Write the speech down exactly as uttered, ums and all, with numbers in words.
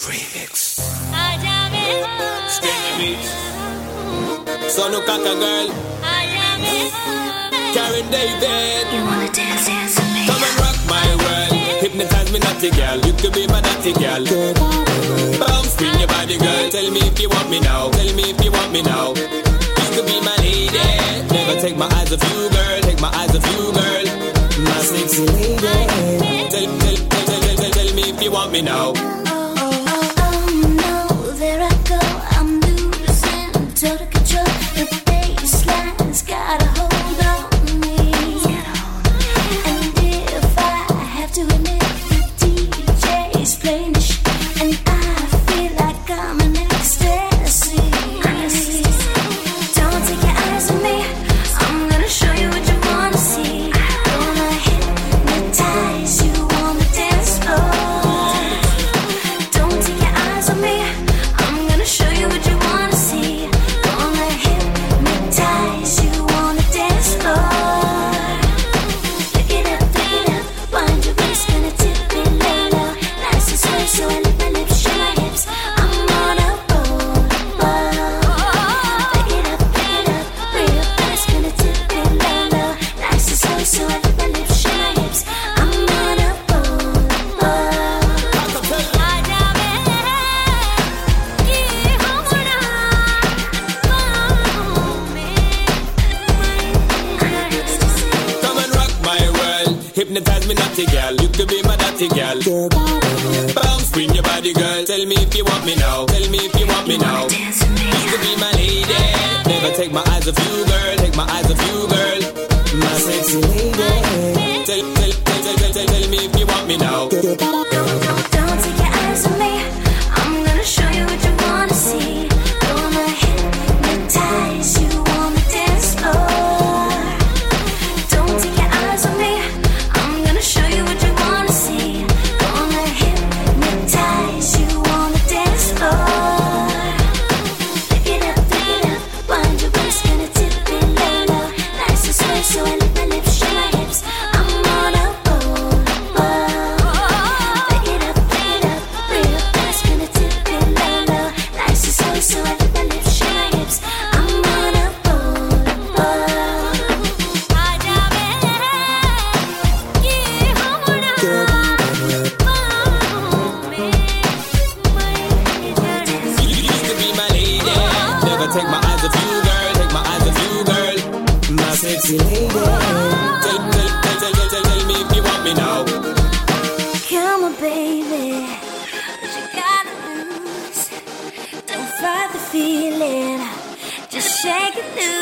Remix. Skinny beats. Son of Kaka girl. Karen David. You wanna dance, dance with me? Come and rock my world. Hypnotize me, naughty girl. You could be my naughty girl. Bounce, spin your body, girl. Tell me if you want me now. Tell me if you want me now. You could be my lady. Never take my eyes off you, girl. Take my eyes off you, girl. My sexy lady. Tell, tell, tell, tell, tell, tell, tell me if you want me now. Total control, the bassline's got a hold on me. And if I have to admit, the D J's playing the shit, and I feel like I'm in ecstasy. Don't take your eyes on me, I'm gonna show you what you wanna see. Gonna hypnotize you on the dance floor. Don't take your eyes on me, I'm gonna show you what you wanna see. So I lick my lips, shut my hips, I'm on a roll, roll. Pick it up, pick it up, real fast, gonna tip it low, low. Nice and slow, so I lick my lips, shut my hips, I'm on a roll, roll. Come and rock my world, hypnotize me, naughty girl. You could be my naughty girl. Bounce, spin your body, girl. Tell me if you want me now. Tell me if you want me now. You could be my lady. Never take my eyes off you, girl. Take my eyes off you, girl. My sexy lady. Tell, tell, tell, tell, tell, tell, tell me if you want me now. Don't, don't, don't take your eyes on me, I'm gonna show you what you wanna see. Gonna hypnotize you on the dance floor. Don't take your eyes on me, I'm gonna show you what you wanna see. Gonna hypnotize you on the dance floor. Pick it up, pick it up, wind your waist, gonna tip it low, low. Nice and slow, so I lick my lips, shut my hips, I'm on a roll, roll. Pick it up, pick it up, real fast, gonna tip it low, low. Nice and slow, so I lick my lips, shut my hips, I'm on a roll, roll. You used to be my lady. Never take my eyes off you, girl. Take my eyes off you, girl. My sexy lady. Tell, tell, tell, tell, tell, tell, tell me if you want me now. Come on, baby, what you gotta lose? Don't fight the feeling, just shake it loose.